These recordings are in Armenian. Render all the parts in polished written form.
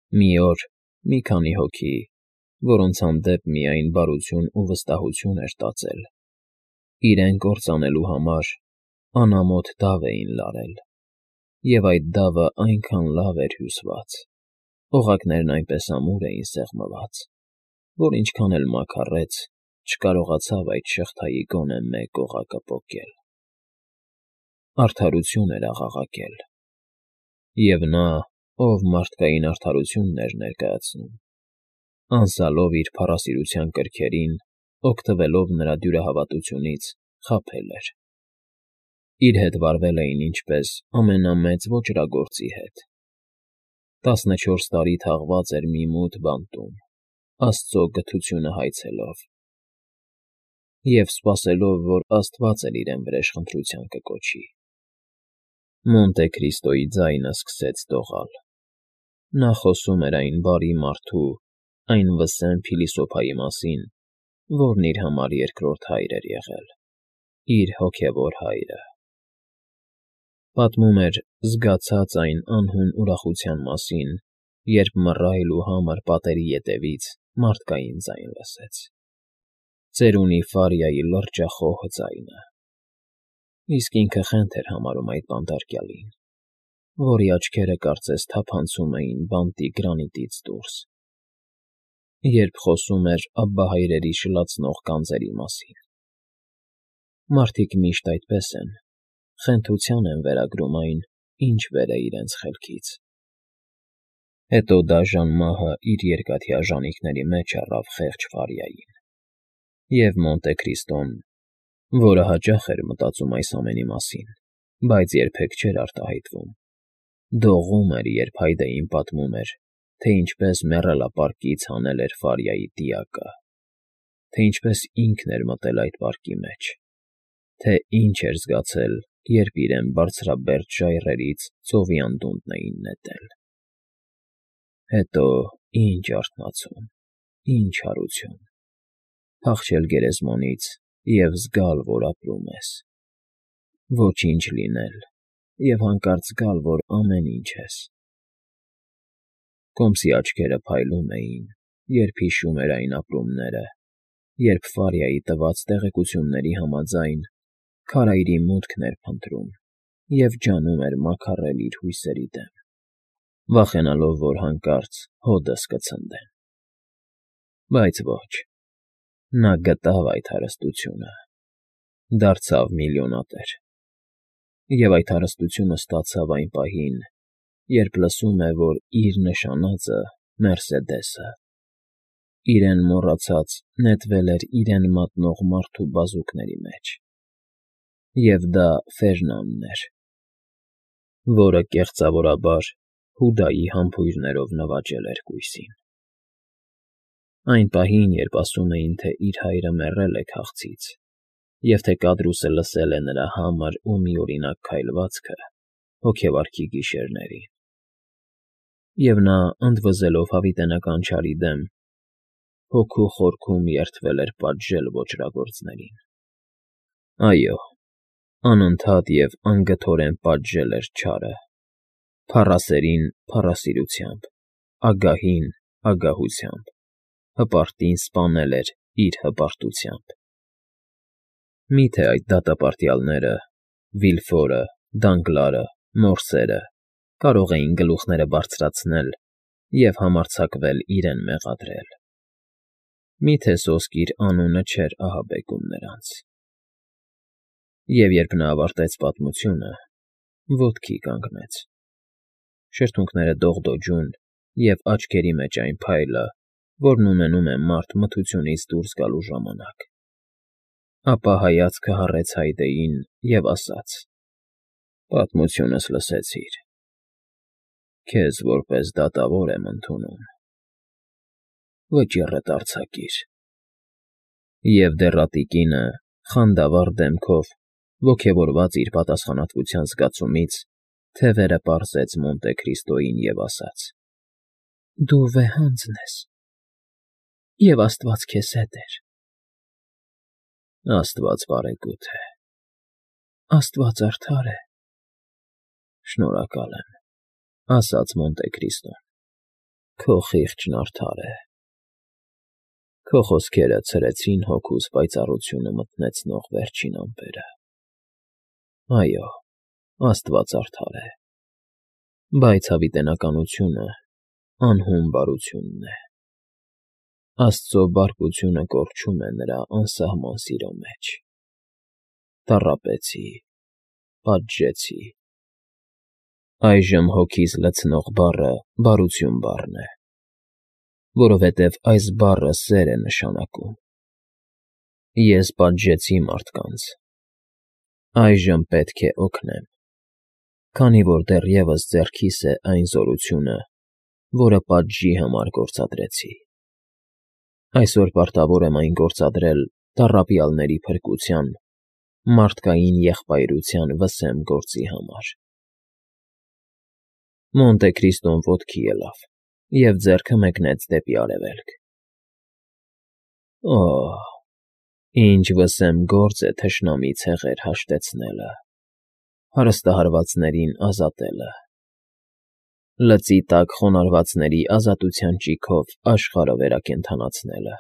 Մի օր մի քանի հոգի, որոնց հանդեպ միայն բարություն ու վստահություն էր տածել, իրեն կործանելու համար անամոթ դավ էին լարել, և այդ դավը այնքան լավ էր հյուսված, օղակներն այնպես ամուր էին սեղմված, որ ինչքան էլ մաքարեց, չկարողացավ այդ շղթայի գոնե մեկ օղակը պոկել։ Արդարություն էր աղաղակել, և նա, ով մարդկային արդարությունն էր ներկայացնում, անսալով իր փառասիրության կրքերին, օգտվելով նրա դյուրահավատությունից, խաբել էր։ Իր հետ վարվել էին ինչպես ամենամեծ ոճրագործի հետ։ 14 տարի թաղված էր մի մութ բանտում, Աստծո գթությունը հայցելով, և սպասելով, որ Աստված էլ իրեն վրեժխնդրության կկոչի։ Մոնտե Քրիստոյի ձայնը սկսեց դողալ։ Նա խոսում էր այն բարի մարդու, այն վսեմ փիլիսոփայի մասին, որն իր համար երկրորդ հայր էր եղել, իր հոգևոր հայրը։ Պատմում էր զգացած այն անհուն ուրախության մասին, երբ մռայլ ու համր պատերի ետևից մարդկային ձայն լսեց։ Ծերունի Ֆարիայի լրջախոհ ձայնը։ Իսկ ինքը խենթ էր համարում այդ բանտարկյալին, որի աչքերը կարծես թափանցում էին բանտի գրանիտից դուրս, երբ խոսում էր աբբահայրերի շլացնող գանձերի մասին։ Մարդիկ միշտ այդպես են, խենթության են վերագրում այն, ինչ վեր է իրենց խելքից։ Հետո դաժան մահը իր երկաթյա ժանիքների մեջ առավ խեղճ Ֆարիային, և Մոնտե Քրիստոն, որը հաճախ էր մտածում այս ամենի մասին, բայց երբեք չէր արտահայտվում, դողում էր, երբ Հայդեին պատմում էր, թե ինչպես մեռելապարկից հանել էր Ֆարիայի տիակը, թե ինչպես ինքն էր մտել այդ պարկի մեջ, թե ինչ էր զգացել, երբ իրեն բարձրաբերդ ժայռերից ծովի անդունդն էին նետել։ Հետո ինչ արթնացում, ինչ հարություն, փախչել գերեզմանից և զգալ, որ ապրում ես, ոչինչ լինել և հանկարծ զգալ, որ ամեն ինչ ես։ Կոմսի աչքերը փայլում էին, երբ հիշում էր այն ապրումները, երբ Ֆարիայի տված տեղեկությունների համաձայն քարայրի մուտքն էր փնտրում և ջանում էր մաքարել իր հույսերի դեմ, վախենալով, որ հանկարծ հոդս կցնդեն։ Բայց ոչ, նա գտավ այդ հարստությունը, դարձավ միլիոնատեր, և այդ հարստությունը ստացավ այն պահին, երբ լսում է, որ իր նշանածը՝ Մերսեդեսը, իրեն մոռացած նետվել էր իրեն մատնող մարդու բազուկների մեջ, և դա Ֆերնանն էր, որը կեղծավորաբար Հուդայի համբույրներով նվաճել էր կույսին։ Այն պահին, երբ ասում էին, թե իր հայրը մեռել է քաղցից, և թե Կադրուսը լսել է նրա համր ու միօրինակ քայլվածքը հոգեվարքի գիշերներին, և նա, ընդ վզելով հավիտենական չարի դեմ, հոգու խորքում երդվել էր պատժել ոճրագործներին։ Այո, անընդհատ և անգթորեն պատժել էր չարը, փառասերին փառասիրությամբ, ագահին ագահությամբ, հպարտին սպանել էր իր հպարտությամբ։ Մի՞թե այդ դատապարտյալները՝ Վիլֆորը, Դանգլարը, Մորսերը, կարող էին գլուխները բարձրացնել և համարձակվել իրեն մեղադրել։ Մի՞թե սոսկ իր անունը չէր ահաբեկում նրանց։ Եվ երբ նա ավարտեց պատմությունը, ոտքի կանգնեց, շրթունքները դողդոջուն և աչքերի մեջ այն փայլը, որն ունենում է մարդ մթությունից դուրս գալու ժամանակ, ապա հայացքը հառեց Հայդեին և ասաց. «Պատմությունս լսեցիր, քեզ որպես դատավոր եմ ընդունում, վճիռդ արձակիր»։ Եվ դեռատի կինը, խանդավառ դեմքով, ոգևորված իր պատասխանատվության զգացումից, թևերը պարզեց Մոնտե Քրիստոյին և ասաց. «Դու վեհանձն ես, և Աստված քեզ հետ էր»։ Աստված բարեգութ է, Աստված արդար է։ Շնորհակալ եմ, ասաց Մոնտե Քրիստոն։ Քո խիղճն արդար է։ Քո խոսքերը ցրեցին հոգուս պայծառությունը մթնեցնող վերջին ամպերը։ Այո, Աստված արդար է, բայց հավիտենականությունը անհուն բարությունն է։ Աստծո բարկությունը կորչում է նրա անսահման սիրո մեջ։ Տառապեցի, պատժեցի։ Այժմ հոգիս լցնող բառը բարություն բառն է, որովհետև այս բառը սեր է նշանակում։ Ես պատժեցի մարդկանց։ Այժմ պետք է օգնեմ, քանի որ դեռևս ձեռքիս է այն զորությունը, որը պատժի համար գործադրեցի։ Այսօր պարտավոր եմ այն գործադրել տառապյալների փրկության, մարդկային եղբայրության վսեմ գործի համար։ Մոնտե Քրիստոն ոտքի ելավ և ձեռքը մեկնեց դեպի արևելք։ Օհ, ինչ վսեմ գործ է թշնամի ցեղեր հաշտեցնելը, հարստահարվածներին ազատելը, լծի տակ խոնարհվածների ազատության ճիգով աշխարհը վերակենդանացնելը։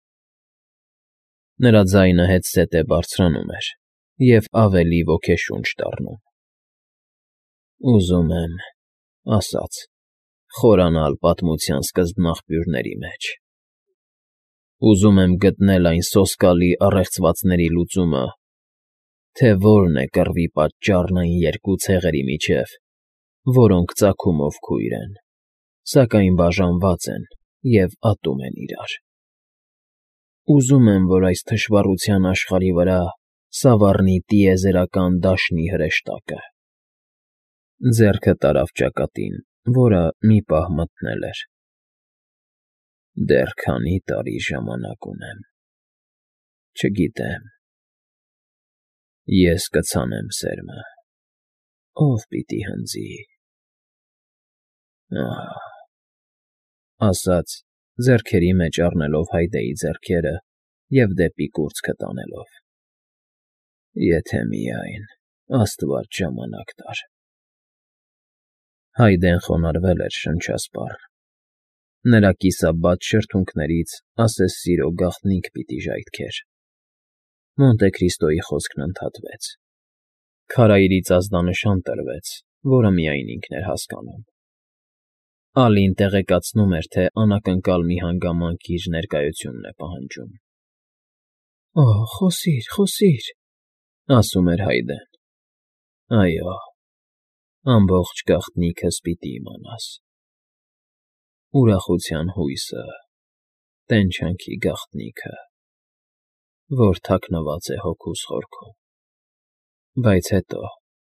Նրա ձայնը հետզհետե բարձրանում էր և ավելի ոգեշունչ դառնում։ Ուզում եմ, ասաց, խորանալ պատմության սկզբնաղբյուրների մեջ։ Ուզում եմ գտնել այն սոսկալի առեղծվածների լուծումը, թե որն է կռվի պատճառն այն երկու ցեղերի միջև, որոնք ծագումով քույր են, սակայն բաժանված են և ատում են իրար։ Ուզում եմ, որ այս թշվառության աշխարհի վրա սավառնի տիեզերական դաշնի հրեշտակը։ Ձեռքը տարավ ճակատին, որը մի պահ մթնել էր։ Դեռ քանի տարի ժամանակ ունեմ։ Չգիտեմ։ Ես կցանեմ սերմը, ով պիտի հնձի։ Ահ, ասաց, ձեռքերի մեջ առնելով Հայդեի ձեռքերը և դեպի կուրծքը տանելով։ Եթե միայն Աստված ժամանակ տար։ Հայդեն խոնարհվել էր շնչասպառ։ Նրա կիսաբաց շրթունքներից ասես սիրո գաղտնիք պիտի ժայթքեր։ Մոնտե Քրիստոյի խոսքն ընդհատվեց։ Քարայրից ազդանշան տրվեց, որը միայն ինքն էր հասկանում։ Ալին տեղեկացնում էր, թե անակնկալ մի հանգամանք իր ներկայությունն է պահանջում։ Օհ, խոսիր, ասում էր Հայդեն։ Այո, ամբողջ գաղտնիքս պիտի իմանաս։ Ուրախության հույսը, տենչանքի գաղտնիքը, որ թաքնված է հոգուս խորքում։ Բայց հետո,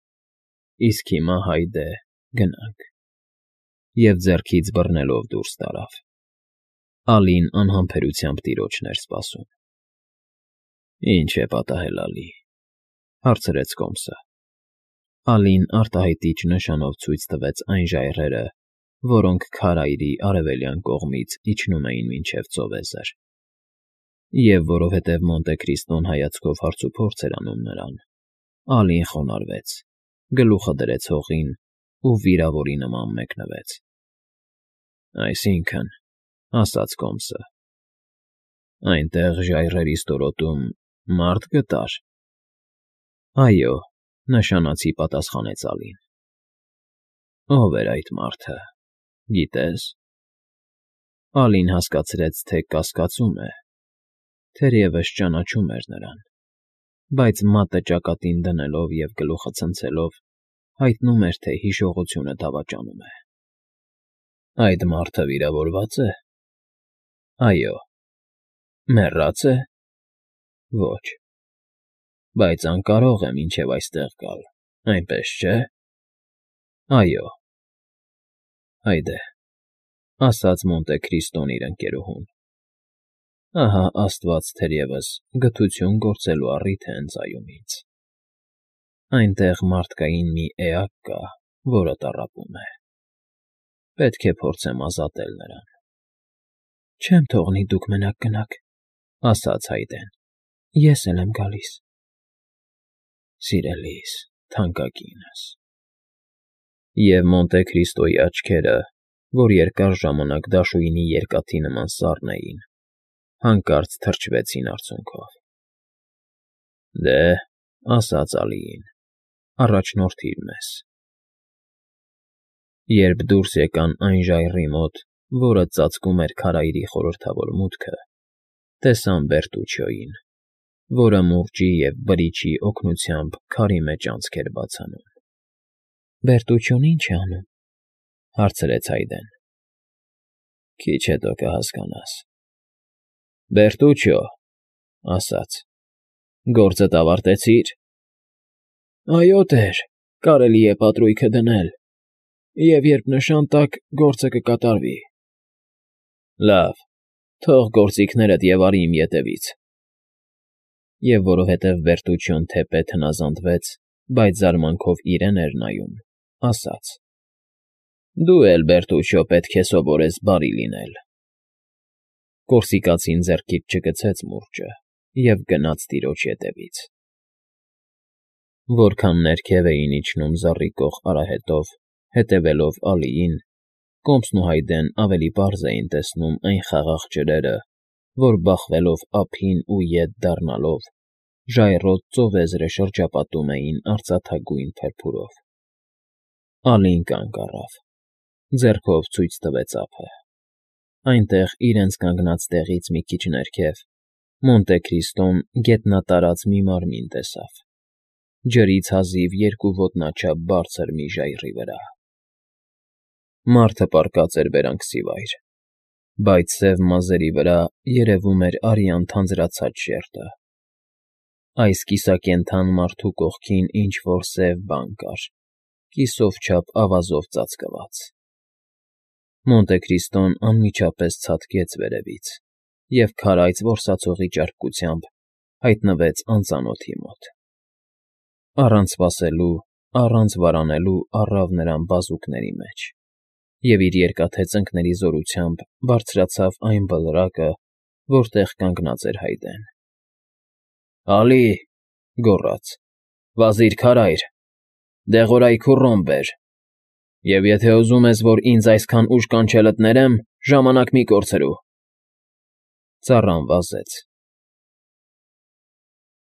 իսկ հիմա, Հայդե, գնանք։ Եվ ձեռքից բռնելով դուրս տարավ։ Ալին անհամբերությամբ տիրոջն էր սպասում։ Ինչ է պատահել, Ալի, հարցրեց Կոմսը։ Ալին արտահայտիչ նշանով ցույց տվեց այն ժայռերը, որոնք քարայրի արևելյան կողմից իջնում էին մինչև ծովեզր։ Եվ որովհետև Մոնտե Քրիստոն հայացքով հարցուփորձ էր անում նրան, Ալին խոնարհվեց, գլուխը դրեց հողին ու վիրավորի նման մեկնվեց։ Այսինքն, ասաց Կոմսը, այնտեղ ժայռերի ստորոտում մարդ գտար։ Այո, նշանացի պատասխանեց Ալին։ Ո՞վ էր այդ մարդը, գիտես։ Ալին հասկացրեց, թե կասկածում է, թերևս ճանաչում էր նրան, բայց մատը ճակատին դնելով և գլուխը ցնցելով հայտնում էր, թե հիշողությունը դավաճանում է։ Այդ մարդը վիրավորվա՞ծ է։ Այո։ Մեռա՞ծ է։ Ոչ։ Բայց անկարող է մինչև այստեղ գալ, այնպես չէ։ Այո։ Հայդե, ասաց Մոնտե Քրիստոն իր ընկերուհուն։ Ահա Աստված թերևս գթություն գործելու առիթ է ընծայում ինձ։ Այնտեղ մարդկային մի էակ կա, որը տառապում է։ Պետք է փորձեմ ազատել նրան։ Չեմ թողնի դուք մենակ գնաք, ասաց Հայդեն։ Ես էլ եմ գալիս։ Սիրելիս, թանկագինս։ Եվ Մոնտե Քրիստոյի աչքերը որ երկար ժամանակ դաշույնի երկաթի նման սառն էին, հանկարծ թրջվեցին արցունքով։ Դե, ասաց Ալիին, առաջնորդիր մեզ։ Երբ դուրս եկան այն ժայռի մոտ, որը ծածկում էր քարայրի խորհրդավոր մուտքը, տեսան Բերտուչիոյին, որը մուրճի և բրիչի օգնությամբ քարի մեջ անցք էր բաց անում։ Բերտուչիոն ի՞նչ է անում,֊ հարցրեց Հայդեն։ Քիչ հետո կհասկանաս։ Բերտուչիո, ասաց, գործդ ավարտեցի՞ր։ Այո, տեր, կարելի է պատրույգը դնել, և երբ նշան տաք, գործը կկատարվի։ Լավ, թող գործիքներդ և արի իմ ետևից։ Եվ որովհետև Բերտուչիոն թեպետ հնազանդվեց, բայց զարմանքով իրեն էր նայում, ասաց. Դու էլ, Բերտուչիո, պետք է սովորես բարի լինել։ Կորսիկացին ձեռքից չգցեց մուրճը և գնաց տիրոջ ետևից։ Որքան ներքև էին իջնում զառիկող արահետով, հետևելով Ալիին, Կոմսն ու Հայդեն ավելի պարզ էին տեսնում այն խաղաղ ջրերը, որ բախվելով ափին ու ետ դառնալով, ժայռոտ ծովեզրը շրջապատում էին արծաթագույն փրփուրով։ Ալին կանգ առավ, ձեռքով ցույց տվեց ափը։ Այնտեղ, իրենց կանգնած տեղից մի քիչ ներքև, Մոնտե Քրիստոն գետնատարած մի մարմին տեսավ, ջրից հազիվ 2 ոտնաչափ բարձր մի ժայռի վրա։ Մարդը պառկած էր բերանքսիվայր, բայց սև մազերի վրա երևում էր արյան թանձրացած շերտը։ Այս կիսակենդան մարդու կողքին ինչ֊որ սև բան կար, կիսով չափ ավազով ծածկված։ Մոնտե Քրիստոն անմիջապես ցատկեց վերևից և քարայծ որսացողի ճարպկությամբ հայտնվեց անծանոթի մոտ։ Առանց սպասելու, առանց վարանելու առավ նրան բազուկների մեջ և իր երկաթե ծնկների զորությամբ բարձրացավ այն բլրակը, որտեղ կանգնած էր Հայդեն։ Ալի, գոռաց, վազիր քարայր, դեղորայքի ռոմ բեր, և եթե ուզում ես, որ ինձ այսքան ուժ կանչելդ ներեմ, ժամանակ մի կորցրու։ Ծառան վազեց,